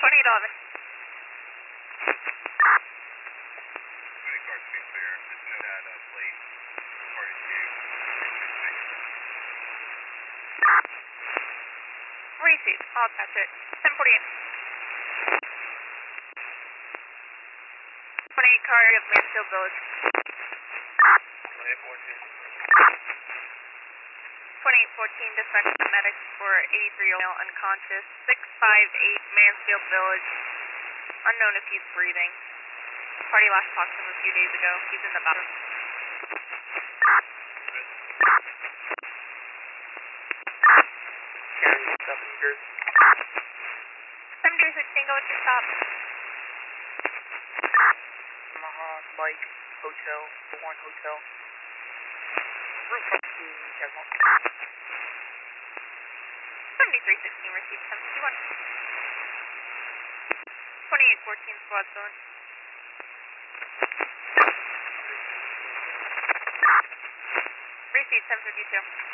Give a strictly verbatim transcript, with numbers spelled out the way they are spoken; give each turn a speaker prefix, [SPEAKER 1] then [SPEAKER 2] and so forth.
[SPEAKER 1] twenty-eight eleven. Receive, I'll attach it. ten forty-eight. twenty-eight car of Mansfield Village.
[SPEAKER 2] twenty-eight fourteen.
[SPEAKER 1] twenty-eight fourteen, dispatch medics for eighty-three year old male unconscious. six five eight Mansfield Village. Unknown if he's breathing. Party last talked to him a few days ago. He's in the bathroom.
[SPEAKER 2] County, seven meters.
[SPEAKER 1] seven days at Tango at your stop.
[SPEAKER 2] Omaha, Mike, Hotel, the one Hotel. Route fifteen, Chevron.
[SPEAKER 1] seventy-three sixteen received ten fifty-one. twenty-eight fourteen squad zone. Received ten fifty-two.